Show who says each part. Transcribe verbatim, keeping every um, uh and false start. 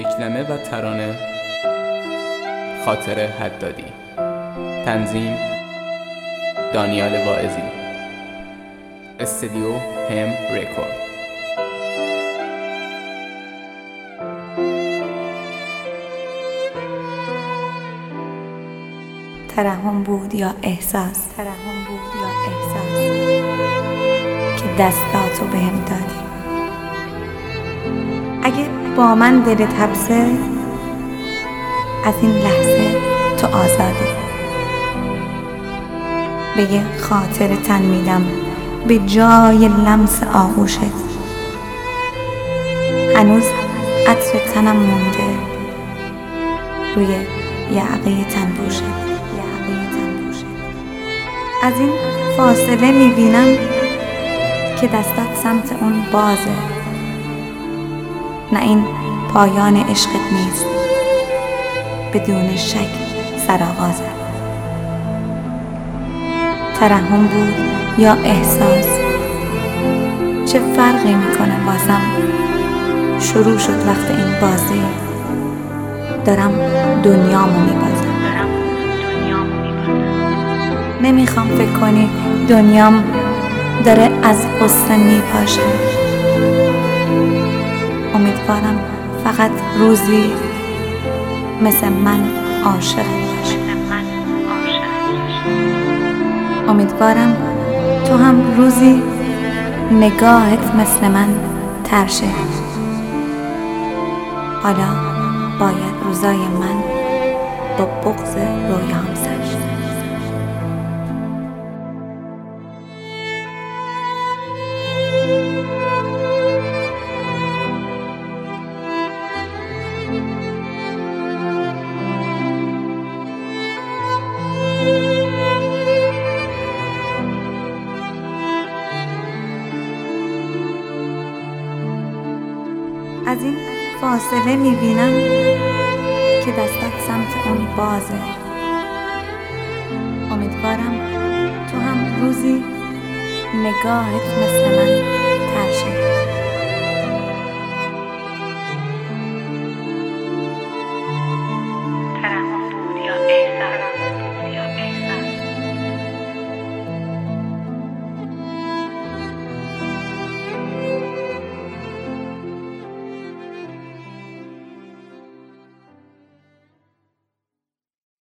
Speaker 1: دکلمه و ترانه خاطر حدادی. تنظیم دانیال واعظی. استودیو هم رکورد.
Speaker 2: ترحم بود یا احساس ترحم بود یا احساس که دستاتو بهم دادی. اگه با من دلت حبسه، از این لحظه تو آزادی. به یه خاطر تن میدم به جای لمس آغوشت. هنوز عطر تنم مونده روی یعقه تنبوشت. از این فاصله میبینم که دستات سمت اون بازه. نه این پایان عشقت نیست، بدون شک سرآغازه. ترحم بود یا احساس، چه فرقی میکنه واسم؟ شروع شد وقت این بازی، دارم دنیامو میبازم. نمیخوام فکر کنی دنیام داره از غصه میپاشه. امیدوارم فقط روزی مثل من عاشق باشی. امیدوارم تو هم روزی نگاهت مثل من ترشه. حالا باید روزای من با بغض رویام سر شه. از این فاصله میبینم که دستات سمت اون بازه. امیدوارم تو هم روزی نگاهت مثل من ترشه.